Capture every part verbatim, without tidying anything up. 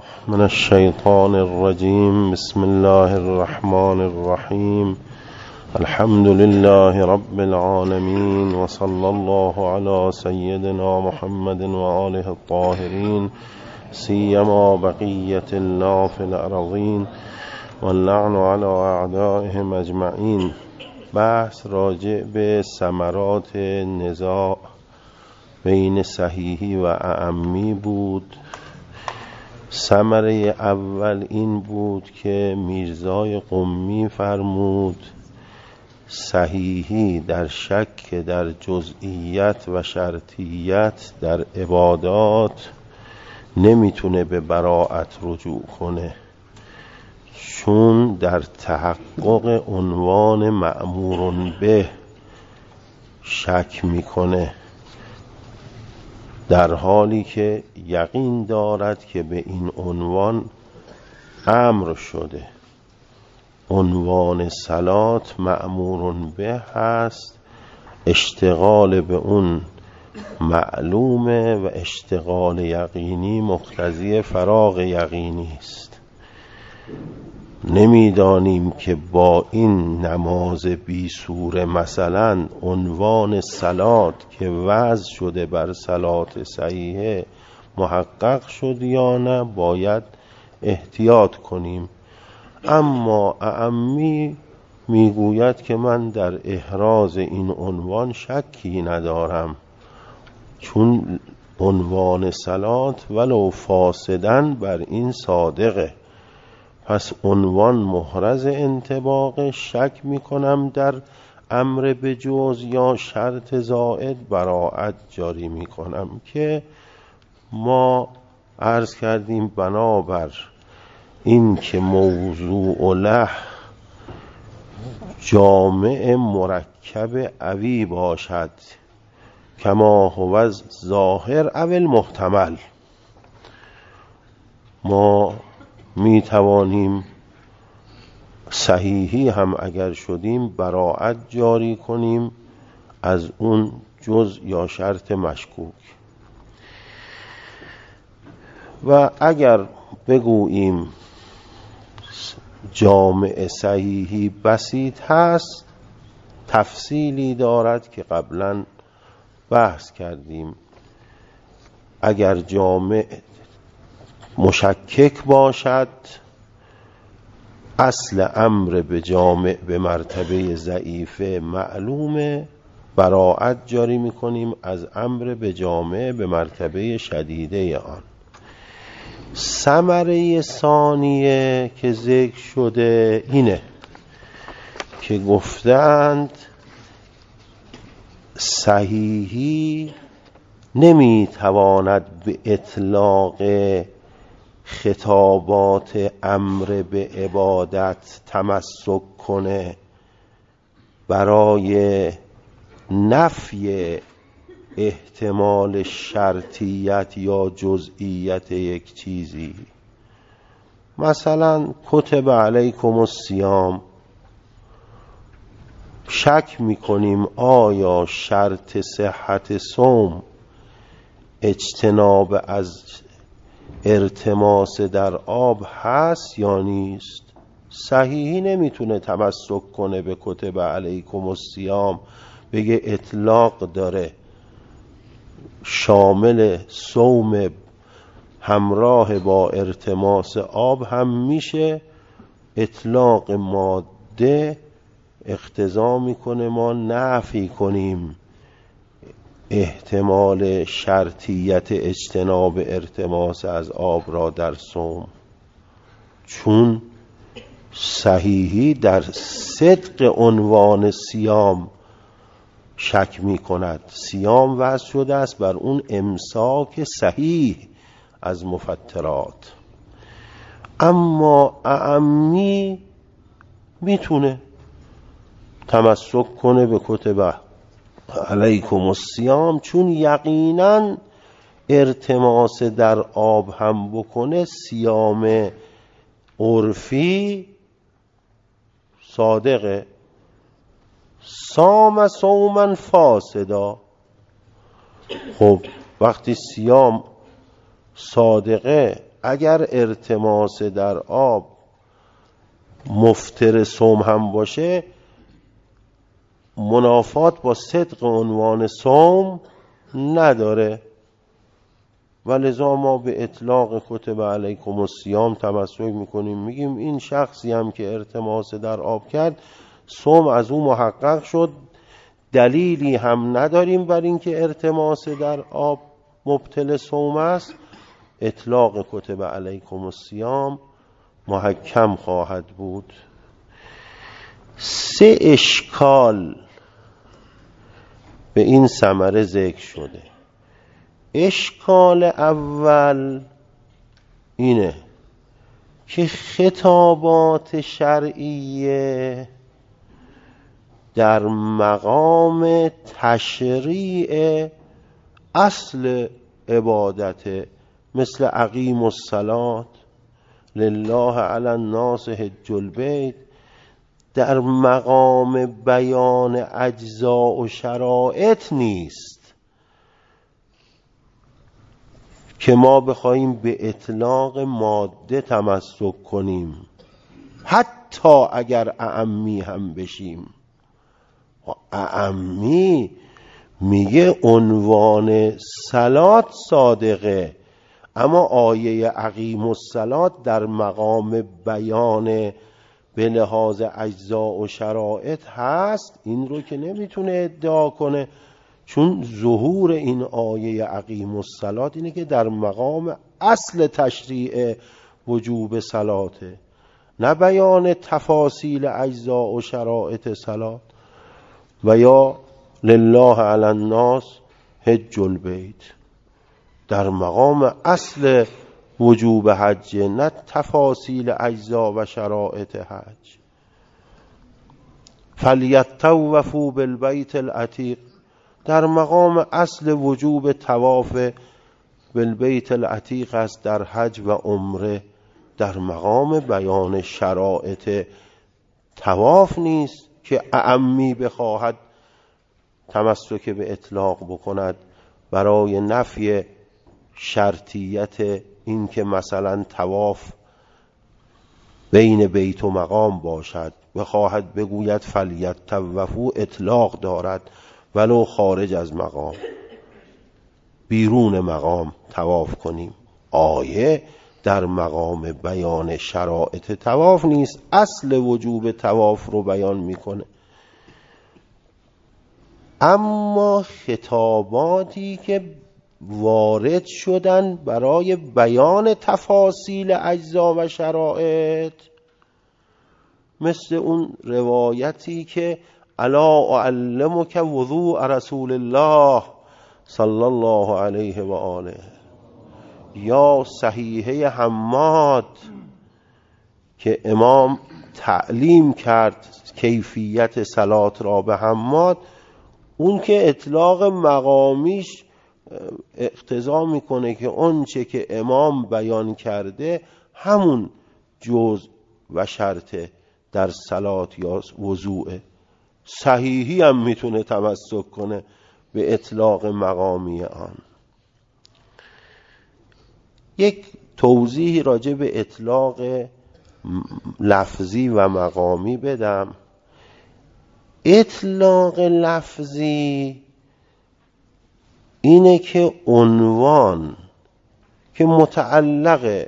بالله من الشيطان الرجيم. بسم الله الرحمن الرحيم. الحمد لله رب العالمين، وصلى الله على سيدنا محمد وآله الطاهرين، سيما بقية الله في الأرضين، واللعن على أعدائهم أجمعين. بحث راجع به ثمرات نزاع بین صحیحی و اعمی بود. ثمره اول این بود که میرزای قمی فرمود صحیحی در شک در جزئیت و شرطیت در عبادات نمیتونه به براءت رجوع کنه، چون در تحقق عنوان مأمور به شک میکنه، در حالی که یقین دارد که به این عنوان امر شده. عنوان صلات مأمور به هست، اشتغال به اون معلومه و اشتغال یقینی مقتضی فراغ یقینی است. نمیدانیم که با این نماز بی سوره مثلا عنوان صلات که وضع شده بر صلات صحیحه محقق شد یا نه، باید احتیاط کنیم. اما اعمی میگوید که من در احراز این عنوان شکی ندارم، چون عنوان صلات ولو فاسدن بر این صادقه، پس عنوان محرز انطباق. شک میکنم در امر به جز یا شرط زائد براءت جاری میکنم که ما عرض کردیم بنابر این که موضوع له جامع مرکب اوی باشد کما هو ظاهر اول محتمل، ما می توانیم صحیحی هم اگر شدیم براءت جاری کنیم از اون جز یا شرط مشکوک. و اگر بگوییم جامع صحیحی بسیط هست، تفصیلی دارد که قبلا بحث کردیم. اگر جامع مشکک باشد، اصل امر به جامع به مرتبه ضعیفه معلومه، براءت جاری میکنیم از امر به جامع به مرتبه شدیده آن. ثمره ثانیه که ذکر شده اینه که گفتند صحیحی نمیتواند به اطلاق خطابات امر به عبادت تمسک کنه برای نفی احتمال شرطیت یا جزئیت یک چیزی. مثلا کتب علیکم الصیام، شک میکنیم آیا شرط صحت صوم اجتناب از ارتماس در آب هست یا نیست؟ صحیحی نمیتونه تمسک کنه به کتب علیکم الصیام، بگه اطلاق داره، شامل صوم همراه با ارتماس آب هم میشه. اطلاق ماده اقتضا میکنه ما نفی کنیم احتمال شرطیت اجتناب ارتماس از آب را در صوم، چون صحیحی در صدق عنوان صیام شک می کند. صیام وضع شده است بر اون امساک صحیح از مفطرات، اما اعمی میتونه تمسک کنه به کتب علیکم الصیام، چون یقینا ارتماس در آب هم بکنه صیام عرفی صادقه. صام صوما فاسدا، خب وقتی صیام صادقه اگر ارتماس در آب مفتر صوم هم باشه منافات با صدق عنوان صوم نداره و لذا ما به اطلاق کتب علیکم الصیام تمسک میکنیم، میگیم این شخصی هم که ارتماس در آب کرد صوم از او محقق شد، دلیلی هم نداریم بر این که ارتماس در آب مبطل صوم است، اطلاق کتب علیکم الصیام محکم خواهد بود. سه اشکال به این ثمره ذکر شده. اشکال اول اینه که خطابات شرعیه در مقام تشریع اصل عبادت، مثل اقیم الصلاة لله علی الناس حج البیت، در مقام بیان اجزا و شرایط نیست که ما بخوایم به اطلاق ماده تمسک کنیم حتی اگر اعمی هم بشیم. اعمی میگه عنوان صلات صادقه، اما آیه اقیم الصلاة در مقام بیان به لحاظ اجزا و شرایط هست، این رو که نمیتونه ادعا کنه، چون ظهور این آیه اقیم الصلاة اینه که در مقام اصل تشریع وجوب صلاته، نه بیان تفاصیل اجزا و شرایط صلات. و یا لله علی الناس حج البیت در مقام اصل وجوب حج، نه تفاصیل اجزا و شرایط حج. فلیطوفوا بالبیت العتیق در مقام اصل وجوب طواف بالبیت العتیق است در حج و عمره، در مقام بیان شرایط طواف نیست که اعمی بخواهد تمسک به اطلاق بکند برای نفی شرطیت این که مثلا طواف بین بیت و مقام باشد، بخواهد بگوید فلیطوفوا اطلاق دارد ولو خارج از مقام، بیرون مقام طواف کنیم. آیه در مقام بیان شرایط طواف نیست، اصل وجوب طواف رو بیان میکنه. اما خطاباتی که وارد شدن برای بیان تفاصیل اجزا و شرایط، مثل اون روایتی که الا اعلمک وضوء رسول الله صلی الله علیه و آله، یا صحیحه حماد که امام تعلیم کرد کیفیت صلات را به حماد، اون که اطلاق مقامیش اقتضا میکنه که اون چه که امام بیان کرده همون جزء و شرط در صلات یا وضوء. صحیحی هم میتونه تمسک کنه به اطلاق مقامی آن. یک توضیح راجع به اطلاق لفظی و مقامی بدم. اطلاق لفظی اینه که عنوان که متعلق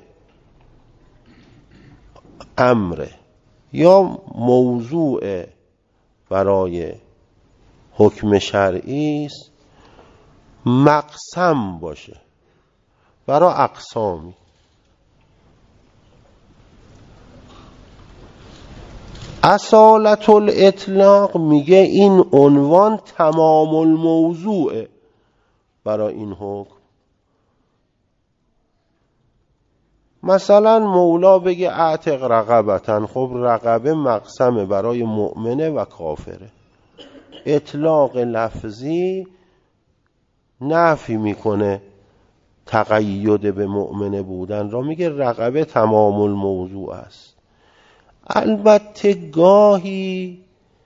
امر یا موضوع برای حکم شرعی است مقسم باشه برای اقسامی. اصالت الاطلاق میگه این عنوان تمام الموضوع برای این حکم. مثلا مولا بگه اعتق رقبتن، خب رقبه مقسمه برای مؤمنه و کافره. اطلاق لفظی نفی میکنه تقید به مؤمنه بودن را، میگه رقبه تمام الموضوع است. البته گاهی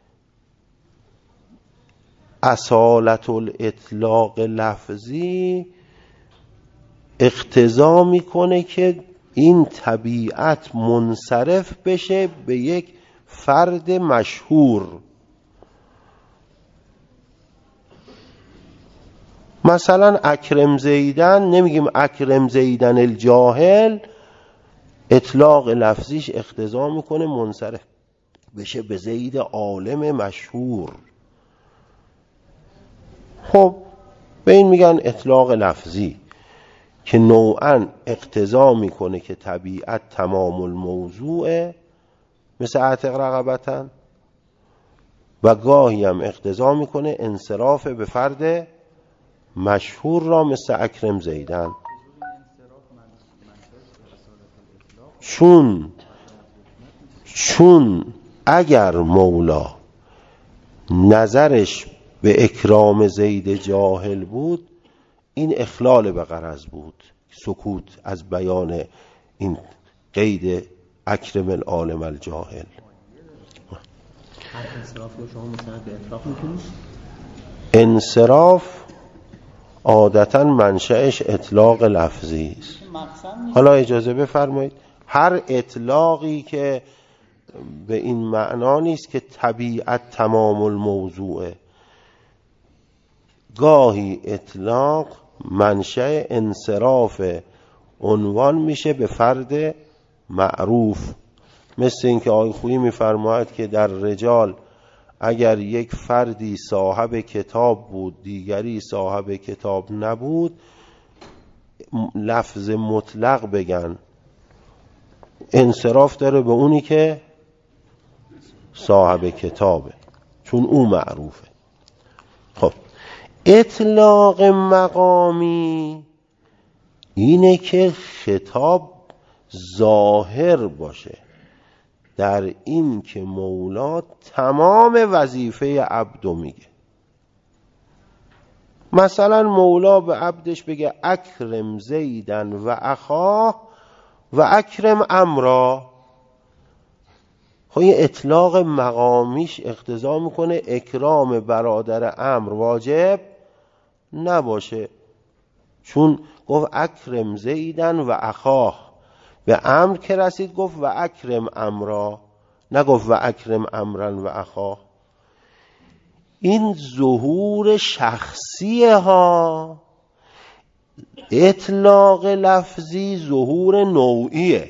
اصالت الاطلاق لفظی اقتضا میکنه که این طبیعت منصرف بشه به یک فرد مشهور. مثلا اکرم زیدن، نمیگیم اکرم زیدن الجاهل، اطلاق لفظیش اقتضا میکنه منصرف بشه به زید عالم مشهور. خب به این میگن اطلاق لفظی که نوعاً اقتضا میکنه که طبیعت تمام الموضوعه، مثل اعتق رقبتن، و گاهی هم اقتضا میکنه انصراف به فرد مشهور را، مثل اکرم زیدن. چون چون اگر مولا نظرش به اکرام زید جاهل بود، این اخلال به غرض بود، سکوت از بیان این قید اکرم العالم الجاهل. هر انصراف رو شما مستند به اطلاق میکنید؟ انصراف عادتاً منشأش اطلاق لفظی است. حالا اجازه بفرمایید، هر اطلاقی که به این معنا نیست که طبیعت تمام الموضوعه. گاهی اطلاق منشأ انصراف عنوان میشه به فرد معروف، مثل اینکه آقای خویی میفرماید که در رجال اگر یک فردی صاحب کتاب بود دیگری صاحب کتاب نبود، لفظ مطلق بگن، انصراف داره به اونی که صاحب کتابه، چون او معروفه. خب اطلاق مقامی اینه که خطاب ظاهر باشه در این که مولا تمام وظیفه عبدو میگه. مثلا مولا به عبدش بگه اکرم زیدن و اخاه و اکرم امرا، خب این اطلاق مقامیش اقتضا میکنه اکرام برادر امر واجب نباشه، چون گفت اکرم زیدن و اخاه، به امر که رسید گفت و اکرم امرا، نگفت و اکرم امرن و اخاه. این ظهور شخصیه ها. اطلاق لفظی ظهور نوعیه،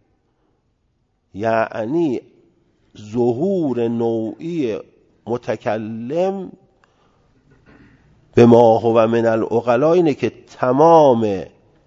یعنی ظهور نوعی متکلم به ما هو من العقلا اینه که تمام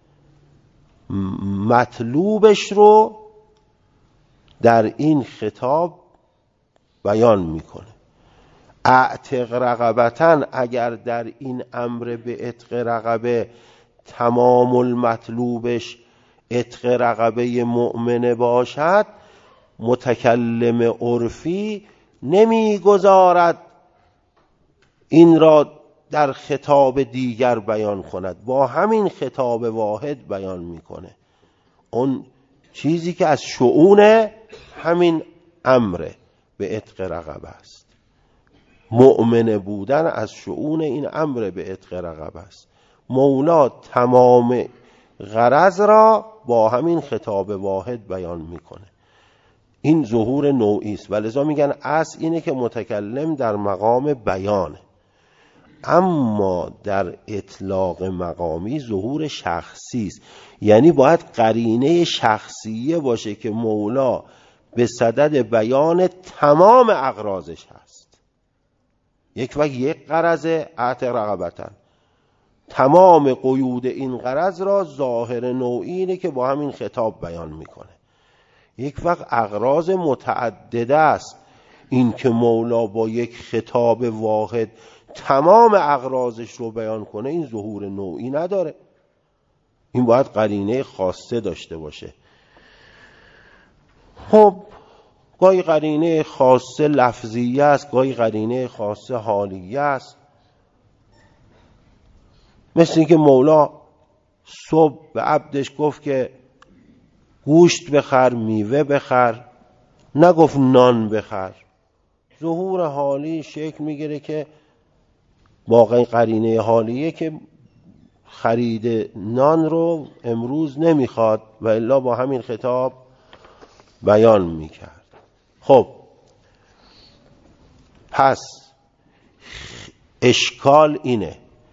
مطلوبش رو در این خطاب بیان میکنه. اعتق رقبتن، اگر در این امر به عتق رقبه تمام المطلوبش عتق رقبه مؤمنه باشد، متکلم عرفی نمیگذارد این را در خطاب دیگر بیان کند، با همین خطاب واحد بیان میکنه. اون چیزی که از شؤون همین امر به عتق رقبه است، مؤمن بودن از شؤون این امر به عتق رقبه است. مولا تمام غرض را با همین خطاب واحد بیان میکنه. این ظهور نوعی است، ولذا میگن اصل اینه که متکلم در مقام بیانه. اما در اطلاق مقامی ظهور شخصی است، یعنی باید قرینه شخصیه باشه که مولا به صدد بیان تمام اغراضش هست. یک وقت یک غرض اعتق رقبتن، تمام قیود این غرض را ظاهر نوعی اینه که با همین خطاب بیان میکنه. یک وقت اغراض متعدده است، این که مولا با یک خطاب واحد تمام اغراضش رو بیان کنه، این ظهور نوعی نداره، این باید قرینه خاصه داشته باشه. خب گاهی قرینه خاصه لفظیه است، گاهی قرینه خاصه حالیه است. مثل اینکه مولا صبح به عبدش گفت که گوشت بخر، میوه بخر، نگفت نان بخر. ظهور حالی شکل میگیره که واقعا قرینه حالیه که خرید نان رو امروز نمیخواد و الا با همین خطاب بیان میکرد. خب پس اشکال اینه،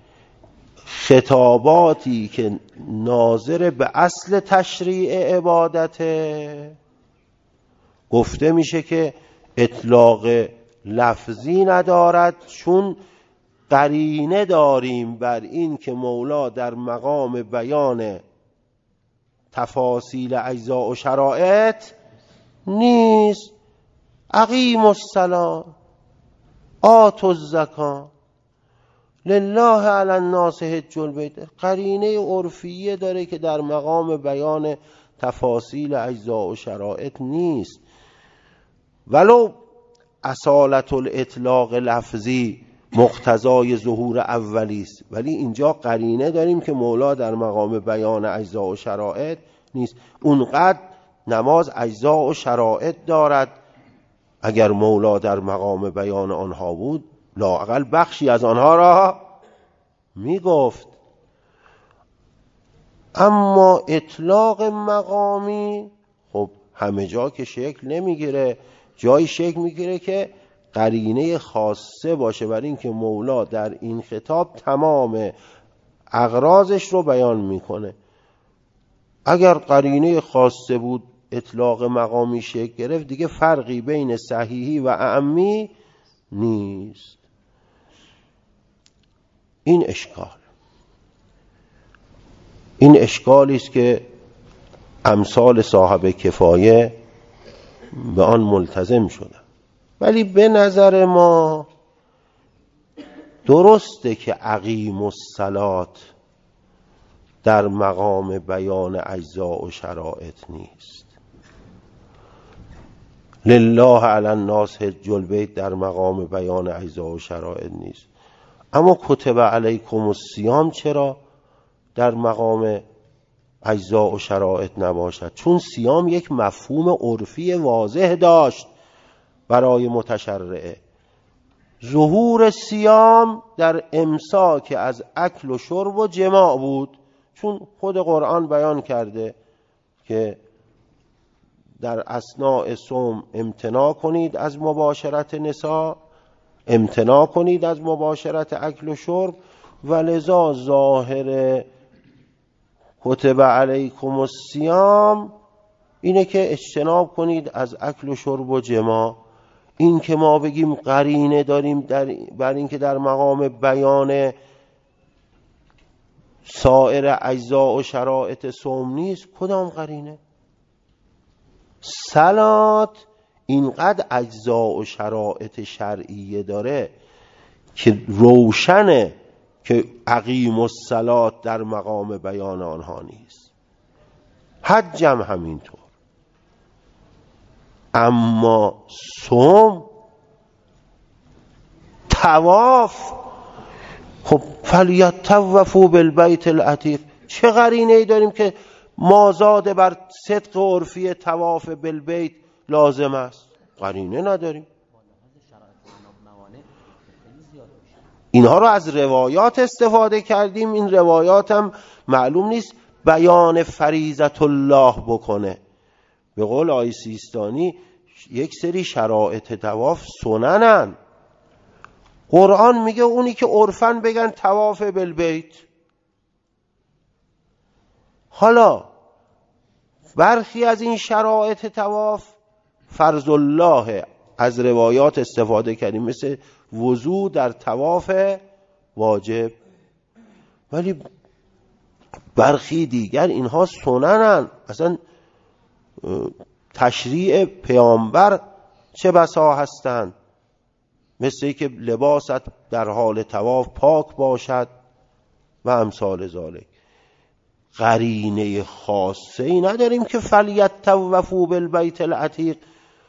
خطاباتی که ناظر به اصل تشریع عبادته گفته میشه که اطلاق لفظی ندارد، چون قرینه داریم بر این که مولا در مقام بیان تفاصیل اجزا و شرایط نیست. اقیموا الصلاة آتوا الزکاة لله علی الناس حج البیت. قرینه عرفیه داره که در مقام بیان تفاصیل اجزا و شرایط نیست، ولو اصالت الاطلاق لفظی مقتضای ظهور اولی است، ولی اینجا قرینه داریم که مولا در مقام بیان اجزا و شرایط نیست. اونقدر نماز اجزا و شرایط دارد، اگر مولا در مقام بیان آنها بود لااقل بخشی از آنها را میگفت. اما اطلاق مقامی خب همه جا که شکل نمیگیره، جایی شکل میگیره که قرینه خاصه باشه برای اینکه مولا در این خطاب تمام اغراضش رو بیان میکنه. اگر قرینه خاصه بود اطلاق مقامی شکل گرفت، دیگه فرقی بین صحیحی و اعمی نیست. این اشکال این اشکالی است که امثال صاحب کفایه به آن ملتزم شدن. ولی به نظر ما درسته که اقیموا الصلاة در مقام بیان اجزا و شرایط نیست، لله علی الناس حج البیت در مقام بیان اجزا و شرایط نیست. اما کتب علیکم الصیام چرا در مقام اجزا و شرایط نباشد؟ چون صیام یک مفهوم عرفی واضح داشت برای متشرعه. ظهور صیام در امساک از اکل و شرب و جماع بود، چون خود قرآن بیان کرده که در اثناء صوم امتناع کنید از مباشرت نساء، امتناع کنید از مباشرت اکل و شرب، و لذا ظاهر کتب علیکم الصیام اینه که اجتناب کنید از اکل و شرب و جماع. این که ما بگیم قرینه داریم در بر این که در مقام بیان سایر اجزا و شرایط صوم نیست، کدام قرینه؟ صلات اینقدر اجزا و شرایط شرعیه داره که روشنه که اقیموا الصلاة در مقام بیان آنها نیست. حجم همینطور. اما صوم، طواف، خب فلیطوفوا بالبیت العتیق، چه قرینه ای داریم که مازاد بر صدق عرفی طواف بالبیت لازم است؟ قرینه نداریم. اینها رو از روایات استفاده کردیم. این روایات هم معلوم نیست بیان فریضت الله بکنه. به قول آقای سیستانی یک سری شرایط طواف سننن. قرآن میگه اونی که عرفاً بگن طواف بالبیت. حالا برخی از این شرایط طواف فرض الله از روایات استفاده کردیم، مثل وضو در طواف واجب، ولی برخی دیگر اینها سننن. اصلا تشریع پیامبر چه بسا هستند، مثل که لباست در حال طواف پاک باشد و امثال ذالک. قرینه خاصه ای نداریم که فلیطوفوا بالبیت العتیق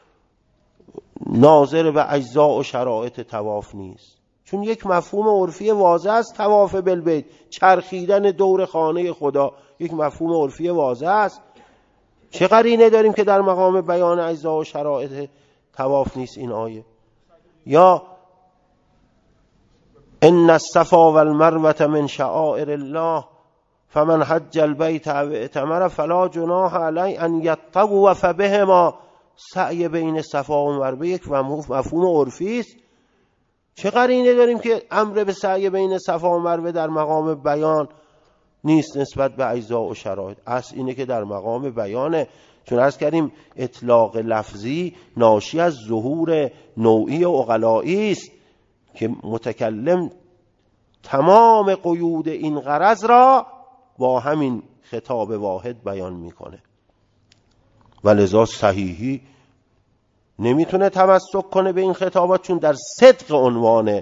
ناظر به اجزا و شرایط طواف نیست، چون یک مفهوم عرفی واضح است. طواف بالبیت، چرخیدن دور خانه خدا، یک مفهوم عرفی واضح است. چه قرینه داریم که در مقام بیان اجزا و شرایط طواف نیست این آیه؟ یا ان الصفا والمروه من شعائر الله فمن حج البیت او اعتمر فلا جناح علی ان یطوف بهما. سعی بین صفا و مروه یک مفهوم عرفی است. چه قرینه داریم که امر به سعی بین صفا و مروه در مقام بیان نیست نسبت به اجزا و شرایط؟ اصل اینه که در مقام بیانه، چون عرض کردیم اطلاق لفظی ناشی از ظهور نوعی و عقلایی است که متکلم تمام قیود این غرض را با همین خطاب واحد بیان میکنه و لذا صحیحی نمیتونه تمسک کنه به این خطابات، چون در صدق عنوان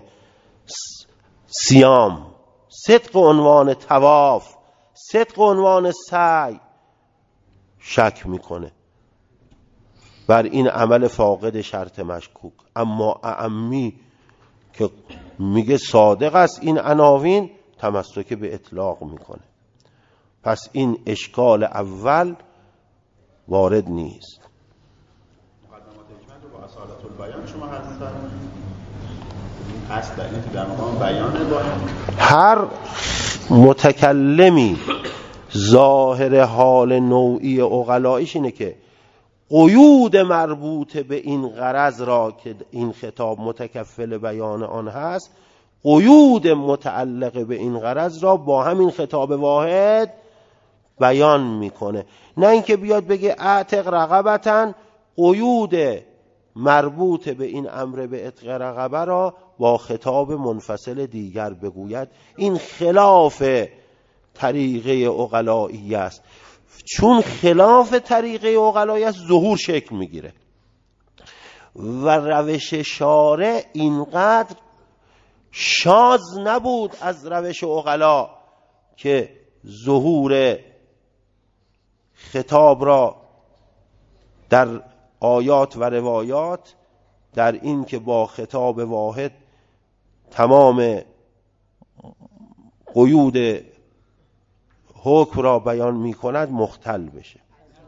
صیام، صدق عنوان طواف، صدق عنوان سعی شک میکنه بر این عمل فاقد شرط مشکوک. اما اعمی که میگه صادق است این عناوین، تمسک به اطلاق میکنه. پس این اشکال اول وارد نیست. مقدمات حکمت و اصالت البیان شما هستن اصل در این که در مقام بیان با هر متکلمی ظاهر حال نوعی عقلاییش اینه که قیود مربوط به این غرض را که این خطاب متکفل بیان آن هست، قیود متعلق به این غرض را با همین خطاب واحد بیان میکنه. نه اینکه بیاد بگه اعتق رقبتن، قیود مربوط به این امر به عتق رقبه را با خطاب منفصل دیگر بگوید. این خلاف طریقه عقلایی است. چون خلاف طریقه عقلایی است ظهور شکل میگیره و روش شارع اینقدر شاذ نبود از روش عقلا که ظهور خطاب را در آیات و روایات در این که با خطاب واحد تمام قیود حکم را بیان می کند مختل بشه.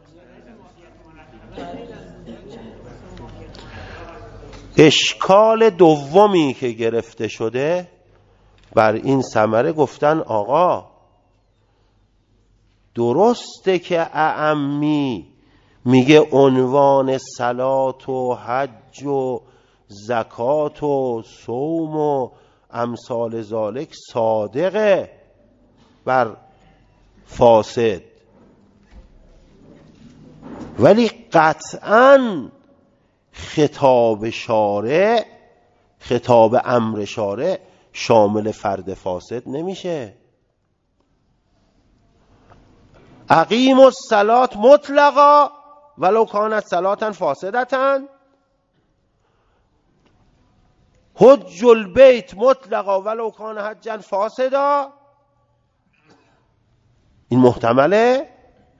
اشکال دومی که گرفته شده بر این ثمره گفتن آقا درسته که اعمی میگه عنوان صلات و حج و زکات و صوم و امثال ذالک صادقه بر فاسد، ولی قطعاً خطاب شارع، خطاب امر شارع شامل فرد فاسد نمیشه. اقیم الصلاة مطلقا ولو کانت صلاة فاسدة، حج البیت مطلقا ولو کان حجا فاسدا. این محتمله؟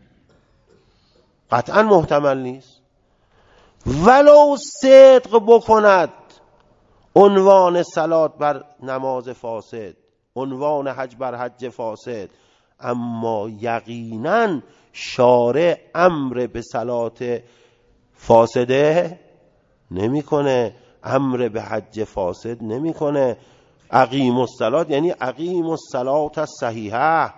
قطعا محتمل نیست. ولو صدق بکند عنوان صلات بر نماز فاسد، عنوان حج بر حج فاسد، اما یقینا شارع امر به صلات فاسده نمیکنه، امر به حج فاسد نمیکنه. اقیم الصلاة یعنی اقیم الصلاة الصحیحه،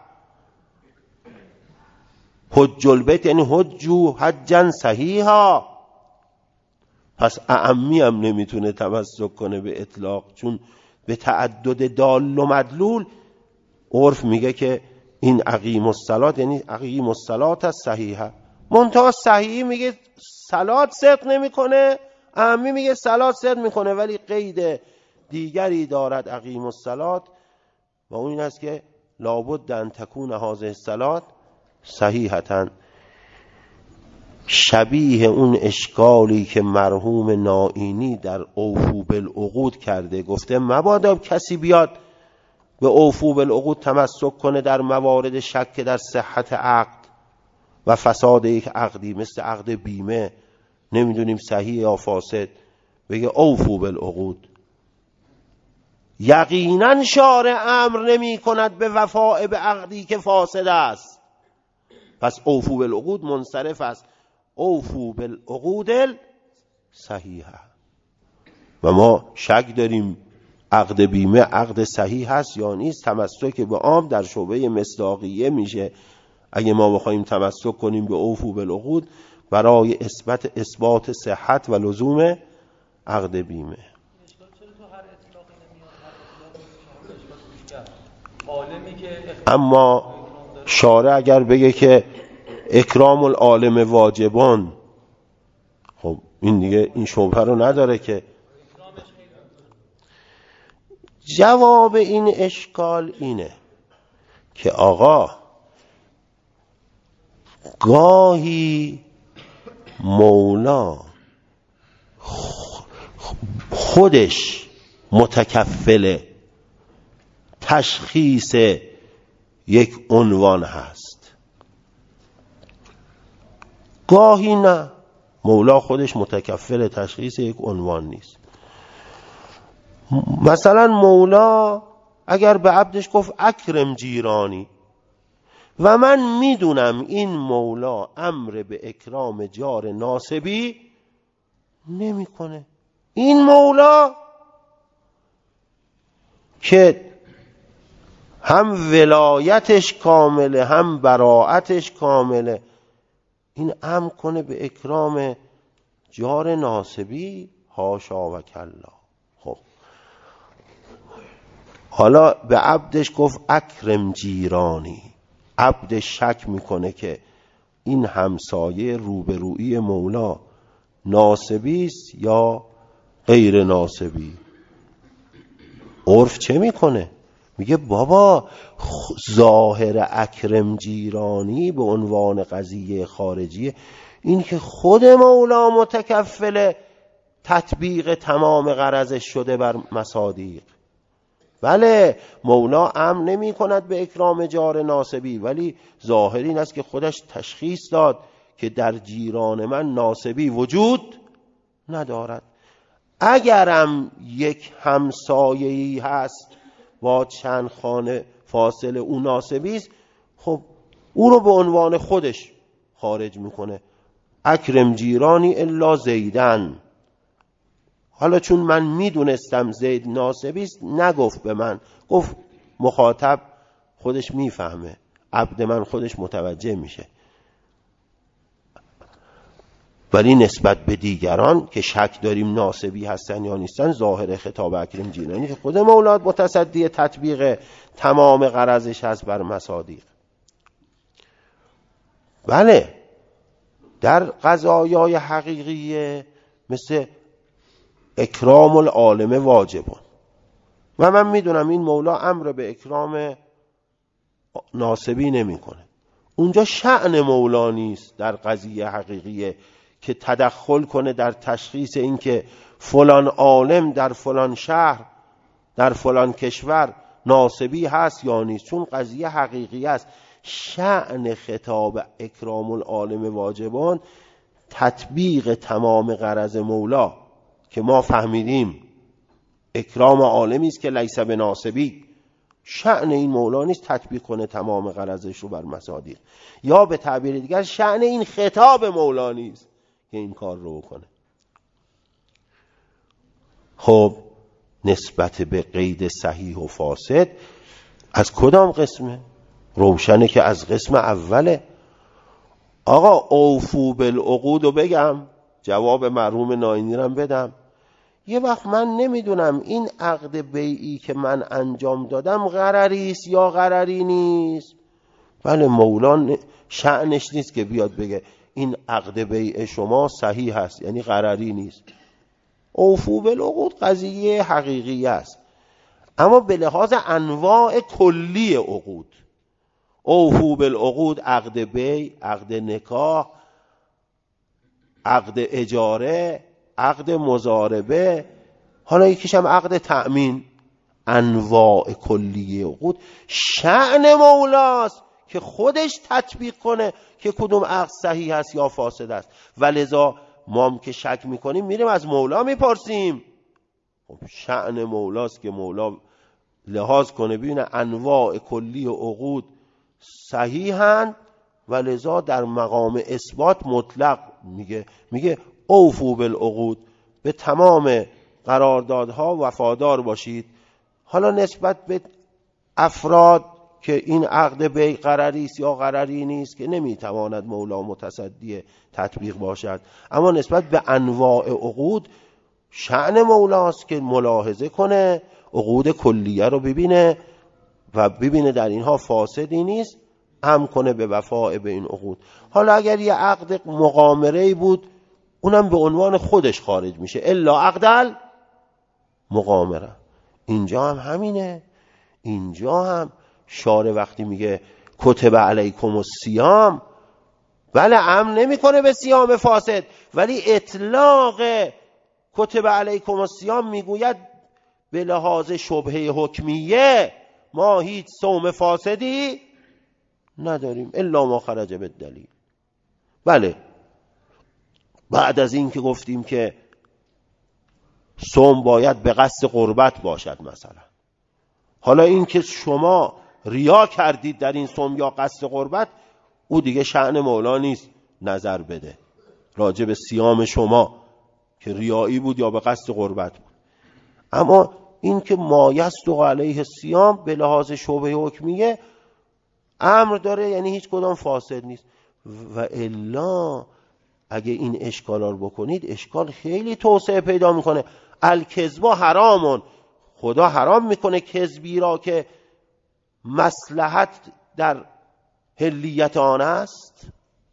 حج البیت یعنی حجو حجا صحیحا. پس اعمی هم نمیتونه تمسک کنه به اطلاق، چون به تعدد دال و مدلول عرف میگه که این اقیم الصلاة یعنی اقیم الصلاة الصحیحه. منتها صحیح میگه صلات صدق نمیکنه، اعمی میگه صلات صدق میکنه، ولی قید دیگری دارد اقیم الصلاة و اون این است که لابد ان تکون هذه الصلاة صحیحتاً. شبیه اون اشکالی که مرحوم نائینی در اوفو بالعقود کرده، گفته مبادا کسی بیاد به اوفو بالعقود تمسک کنه در موارد شک در صحت عقد و فساد یک عقدی، مثل عقد بیمه نمیدونیم صحیح یا فاسد، بگه اوفو بالعقود. یقینا شارع امر نمی کند به وفاء به عقدی که فاسد است، پس اوفو بالعقود منصرف است. اوفو بالعقود صحیحه. و ما شک داریم عقد بیمه عقد صحیح هست یا نیست. تمسک به عام در شعبه مصداقیه میشه. اگه ما بخوایم تمسک کنیم به اوفوا بالعقود برای اثبات اثبات صحت و لزوم عقد بیمه. اما شارع اگر بگه که اکرام العالم واجبان، خب این دیگه این شبهه رو نداره که. جواب این اشکال اینه که آقا گاهی مولا خودش متکفل تشخیص یک عنوان هست، گاهی نه، مولا خودش متکفل تشخیص یک عنوان نیست. مثلا مولا اگر به عبدش گفت اکرم جیرانی و من میدونم این مولا امر به اکرام جار ناسبی نمیکنه، این مولا که هم ولایتش کامله هم براعتش کامله، این امر کنه به اکرام جار ناسبی؟ حاشا و کلا. خب حالا به عبدش گفت اکرم جیرانی، عبد شک میکنه که این همسایه روبرویی مولا ناسبی است یا غیر ناسبی. عرف چه میکنه؟ میگه بابا ظاهر اکرم جیرانی به عنوان قضیه خارجیه، این که خود مولا متکفل تطبیق تمام غرضش شده بر مصادیق. بله مولا امر نمی کند به اکرام جار ناسبی، ولی ظاهر این است که خودش تشخیص داد که در جیران من ناسبی وجود ندارد. اگرم یک همسایه‌ای هست با چند خانه فاصله او ناسبی است، خب او رو به عنوان خودش خارج میکنه. اکرم جیرانی الا زیدن، حالا چون من میدونستم زید ناسبی است نگفت به من، گفت مخاطب خودش میفهمه، عبد من خودش متوجه میشه. ولی نسبت به دیگران که شک داریم ناسبی هستن یا نیستن، ظاهر خطاب اکرم جیرانی که خود مولا متصدی تطبیق تمام غرضش هست بر مصادیق. بله در قضایای حقیقیه مثل اکرام العالم واجبون و من میدونم این مولا امر به اکرام ناسبی نمیکنه، اونجا شأن مولا نیست در قضیه حقیقیه که تدخل کنه در تشخیص این که فلان عالم در فلان شهر در فلان کشور ناسبی هست یا نیست، چون قضیه حقیقی است. شأن خطاب اکرام العالم واجبان تطبیق تمام غرض مولا که ما فهمیدیم اکرام عالمی است که لیس بناسبی. شأن این مولا نیست تطبیق کنه تمام غرضش رو بر مصادیق، یا به تعبیر دیگر شأن این خطاب مولا نیست که این کار رو کنه. خب نسبت به قید صحیح و فاسد از کدام قسمه؟ روشنه که از قسم اوله. آقا اوفوا بالعقود رو بگم، جواب مرحوم ناینی رو بدم. یه وقت من نمیدونم این عقد بیعی که من انجام دادم غرری است یا غرری نیست. بله مولا شأنش نیست که بیاد بگه این عقد بیع شما صحیح هست یعنی غرری نیست. اوفوا بالعقود قضیه حقیقی است، اما به لحاظ انواع کلی عقود. اوفوا بالعقود عقد بیع، عقد نکاح، عقد اجاره، عقد مضاربه، حالا یکیش هم عقد تأمین. انواع کلی عقود شأن مولاست که خودش تطبیق کنه که کدوم عقد صحیح است یا فاسد است. ولذا ما هم که شک میکنیم میریم از مولا میپرسیم. خب شأن مولاست که مولا لحاظ کنه ببینه انواع کلی عقود صحیحند، ولذا در مقام اثبات مطلق میگه میگه اوفوا بالعقود، به تمام قراردادها وفادار باشید حالا نسبت به افراد که این عقد بیع قرری است یا قرری نیست که نمیتواند مولا متصدی تطبیق باشد، اما نسبت به انواع عقود شأن مولاست که ملاحظه کنه، عقود کلیه رو ببینه و ببینه در اینها فاسدی نیست، امر کنه به وفاء به این عقود. حالا اگر یه عقد مغامره‌ای بود اونم به عنوان خودش خارج میشه، الا عقد مغامره. اینجا هم همینه، اینجا هم شارع وقتی میگه کتب علیکم الصیام، بله امر نمیکنه به صیام فاسد، ولی اطلاق کتب علیکم الصیام میگوید به لحاظ شبهه حکمیه ما هیچ صوم فاسدی نداریم الا ما خرج بالدلیل. بله بعد از این که گفتیم که صوم باید به قصد قربت باشد مثلا، حالا این که شما ریا کردید در این صوم یا قصد قربت، او دیگه شأن مولا نیست نظر بده راجع به صیام شما که ریایی بود یا به قصد قربت بود. اما این که مایصدق علیه الصیام به لحاظ شبهه حکمیه امر داره، یعنی هیچ کدام فاسد نیست. و الا اگه این اشکالا رو بکنید اشکال خیلی توسعه پیدا میکنه. الکذب حرامون، خدا حرام میکنه کذبی را که مصلحت در حلیت آن است.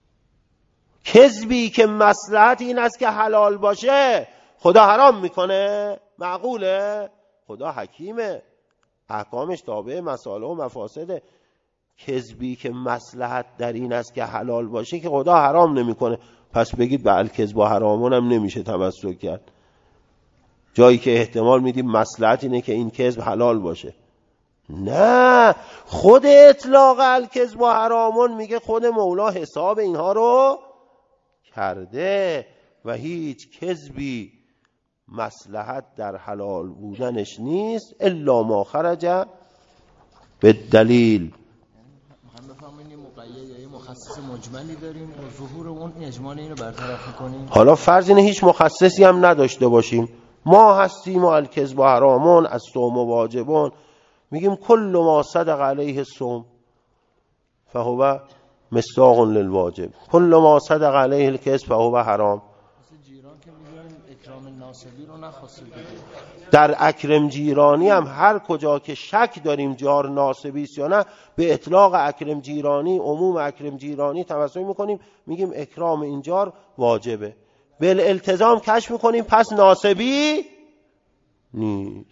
کذبی که مصلحت این است که حلال باشه خدا حرام میکنه؟ معقوله؟ خدا حکیمه، احکامش تابع مصالح و مفاسده. کذبی که مصلحت در این است که حلال باشه که خدا حرام نمیکنه، پس بگید به الکذب حرامون هم نمیشه تمسک کرد، جایی که احتمال میدیم مصلحت اینه که این کذب حلال باشه. نه، خود اطلاق الکذب حرامون میگه خود مولا حساب اینها رو کرده و هیچ کذبی مصلحت در حلال بودنش نیست الا ما خرج به دلیل. هم بفهمین یه مقید یا مخصص مجملی داریم و ظهور اون اجمال اینو برطرف می‌کنیم. حالا فرض اینه هیچ مخصصی هم نداشته باشیم، ما هستیم و الکذب حرامون از صوم واجبون، میگیم کل ما صدق علیه الصوم فهو مصداق للواجب، کل ما صدق علیه الکذب فهو حرام. جیران که میگن اکرام ناسبی رو نخواسته دیگه. در اکرم جیرانی هم هر کجا که شک داریم جار ناسبی است یا نه، به اطلاق اکرم جیرانی، عموم اکرم جیرانی توسل میکنیم، میگیم اکرام این جار واجبه، بالالتزام کشف میکنیم پس ناسبی نیست.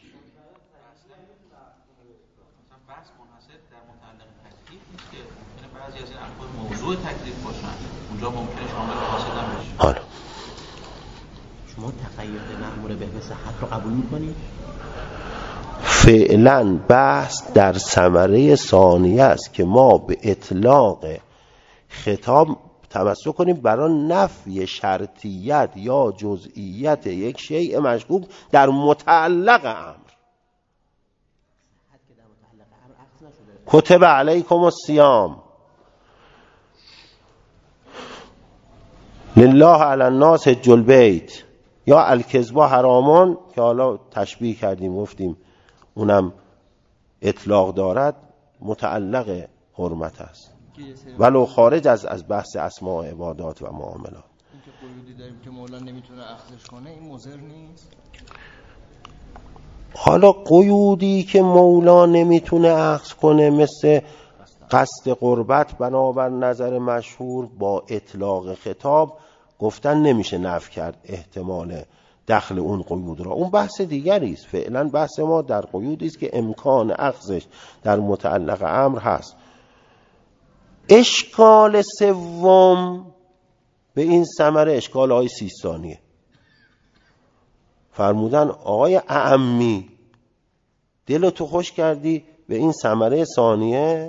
بعضی از این احکام موضوع تکلیف باشن اونجا ممکنه شامل فاسد هم بشه. حالا شما تقید مأمور به صحت رو قبول می‌کنید؟ فعلا بحث در ثمره ثانیه است که ما به اطلاق خطاب تمسک کنیم برای نفی شرطیت یا جزئیت یک شیء مشکوک در متعلق امر. کتب علیکم الصیام لله علی الناس حج البیت یا الکذب حرامون که حالا تشبیه کردیم گفتیم اونم اطلاق دارد، متعلق حرمت است ولو خارج از از بحث اسماء عبادات و معاملات. این که قیودی داریم که مولا نمیتونه اخذش کنه این مضر نیست؟ حالا قیودی که مولا نمیتونه اخذ کنه مثل قصد قربت بنابر نظر مشهور با اطلاق خطاب گفتن نمیشه نفی کرد احتمال دخل اون قیود را، اون بحث دیگری است. فعلا بحث ما در قیودی است که امکان اخذش در متعلق امر هست. اشکال سوم به این ثمره اشکال های سیستانیه. فرمودن آقای اعمی دلتو خوش کردی به این ثمره ثانیه؟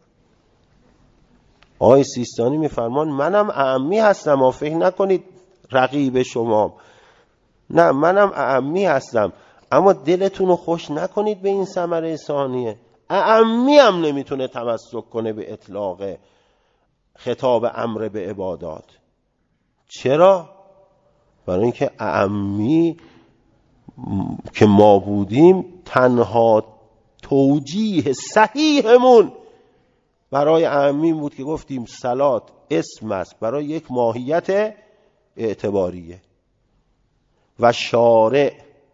آقای سیستانی میفرمان منم اعمی هستم و فکر نکنید رقیب شما، نه منم اعمی هستم، اما دلتون رو خوش نکنید به این ثمره ثانیه. اعمی هم نمیتونه تمسک کنه به اطلاق خطاب امر به عبادات. چرا؟ برای اینکه اعمی که ما بودیم تنها توجیه صحیحمون برای اعمیم بود که گفتیم صلات اسم است برای یک ماهیت اعتباریه و شارع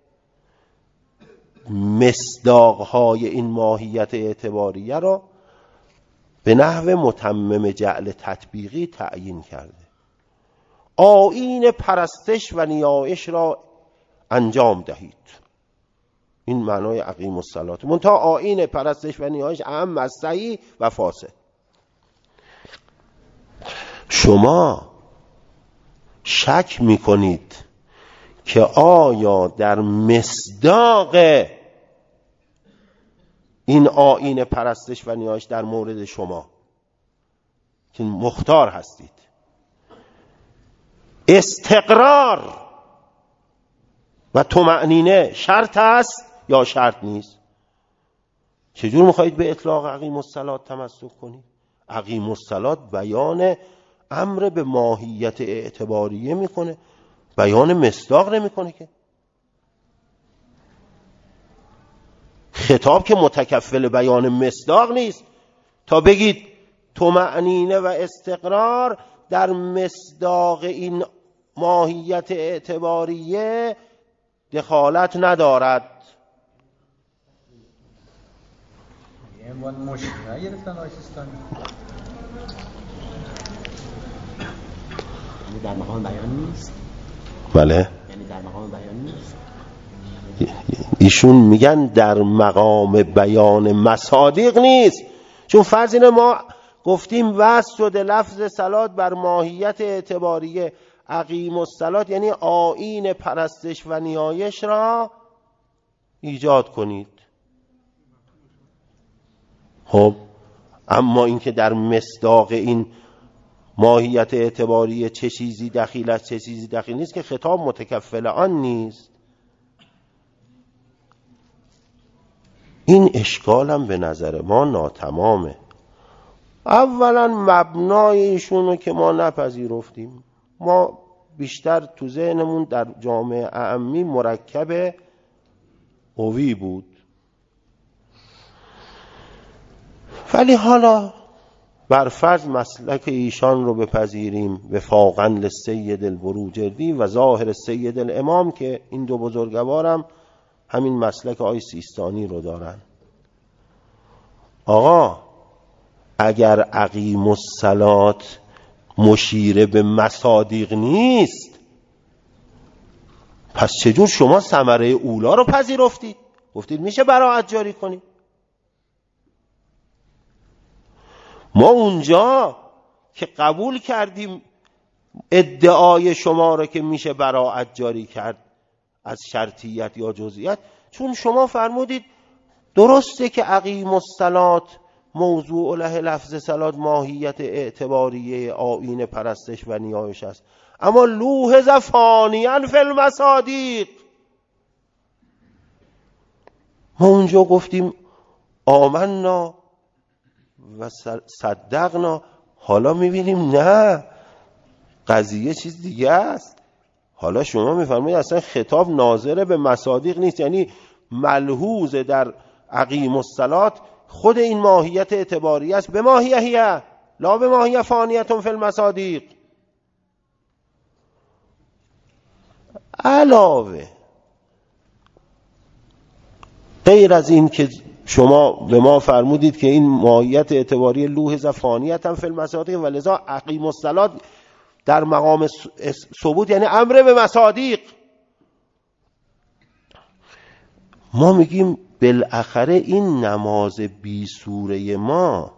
مصداقهای این ماهیت اعتباریه را به نحو متمم جعل تطبیقی تعیین کرده. آیین پرستش و نیایش را انجام دهید، این معنای اقیم الصلاة. منتها آیین پرستش و نیایش اعم از صحیح و فاسد. شما شک میکنید که آیا در مصداق این آیین پرستش و نیایش در مورد شما که مختار هستید استقرار و طمأنینه شرط است یا شرط نیست؟ چجور میخواهید به اطلاق اقیم الصلاة تمسک کنید؟ اقیم الصلاة بیان امر به ماهیت اعتباریه میکنه، بیان مصداق نمیکنه که. خطاب که متکفل بیان مصداق نیست تا بگید طمأنینه و استقرار در مصداق این ماهیت اعتباریه دخالت ندارد. یه عنوان مشکل نگرفتن آقای سیستانی؟ یعنی در مقام بیان نیست؟ بله، یعنی در مقام بیان نیست. ایشون میگن در مقام بیان مصادیق نیست، چون فرض اینه ما گفتیم وصل شده لفظ صلات بر ماهیت اعتباریه اقیم الصلاة، یعنی آیین پرستش و نیایش را ایجاد کنید. خب اما اینکه در مصداق این ماهیت اعتباریه چه چیزی دخیل است چه چیزی دخیل نیست که خطاب متکفل آن نیست. این اشکال هم به نظر ما ناتمامه. اولا مبنای ایشونو که ما نپذیرفتیم، ما بیشتر تو ذهنمون در جامعه اعمی مرکب اوی بود، ولی حالا بر فرض مسلک ایشان رو بپذیریم وفاقاً للسید البروجردی و ظاهر سید الامام که این دو بزرگوارم همین مسلک آقای سیستانی رو دارن. آقا اگر اقیم الصلاة مشیر به مصادیق نیست، پس چجور شما ثمره اولا رو پذیرفتید؟ گفتید میشه براءت جاری کنید. ما اونجا که قبول کردیم ادعای شما رو که میشه براءت جاری کرد از شرطیت یا جزئیات، چون شما فرمودید درسته که اقیم الصلاة موضوع له لفظ صلات ماهیت اعتباریه آیین پرستش و نیایش است، اما لوحظ فانیاً فی المصادیق. ما اونجا گفتیم آمنا و صدقنا، حالا میبینیم نه، قضیه چیز دیگه است. حالا شما میفرمایید اصلا خطاب ناظر به مصادیق نیست، یعنی ملحوظ در اقیم الصلاة خود این ماهیت اعتباری است، به ماهیه هیه لا به ماهیه فانیتون فی المصادیق. علاوه غیر از این که شما به ما فرمودید که این ماهیت اعتباری لوحظ فانیتن فی المصادیق و لذا اقیم الصلاة در مقام ثبوت یعنی امر به مصادیق، ما میگیم بالاخره این نماز بی سوره ما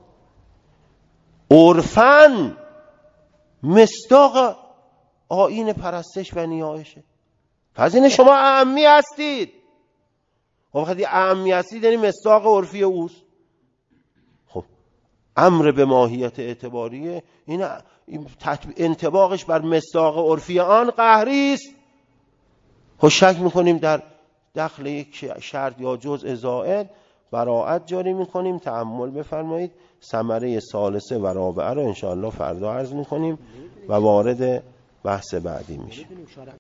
عرفاً مصداق آیین پرستش و نیایشه. پس این شما اعمی هستید. وقتی اعمی هستید یعنی مصداق عرفی اوست. خب امر به ماهیت اعتباریه، این انطباقش بر مصداق عرفی آن قهری است. خب شک میکنیم در دخل یک شرط یا جزء زائد، براءت جاری میکنیم. تأمل بفرمایید. ثمره ثالثه و رابعه رو انشاءالله فردا عرض میکنیم و وارد بحث بعدی میشه.